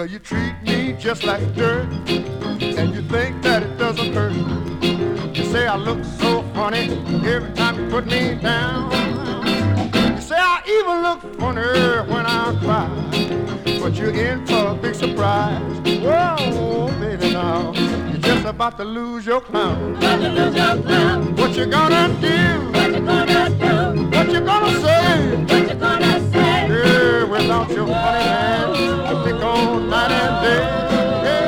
Well, you treat me just like dirt, and you think that it doesn't hurt. You say I look so funny every time you put me down. You say I even look funny when I cry, but you're in for a big surprise. Whoa, baby, now you're just about to lose your clown. What you gonna do? What you gonna do? What you gonna say? What you gonna say? Yeah, without your funny man, you think all night and day. Hey,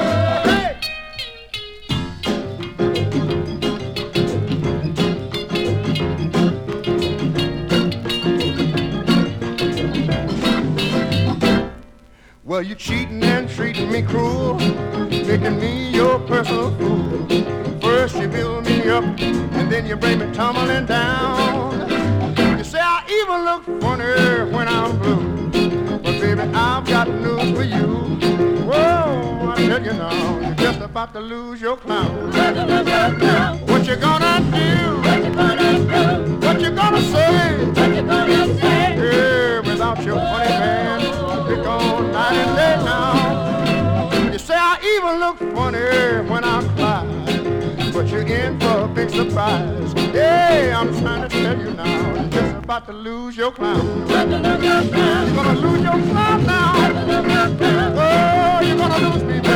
well, you cheating and treating me cruel, making me your personal fool. First you build me up, and then you bring me tumbling down. You say I even look funny when I'm blue, but baby, I've got news for you. Whoa, I tell you now, you're just about to lose your clown. What you gonna do? What you gonna do? What you gonna say? What you gonna say? Yeah, without your funny man, pick on night and day now. You say I even look funny when I cry, but you're in for a big surprise. Hey, I'm trying to tell you now, you're just about to lose your clown. You're gonna lose your clown now. Oh, you're gonna lose me, baby.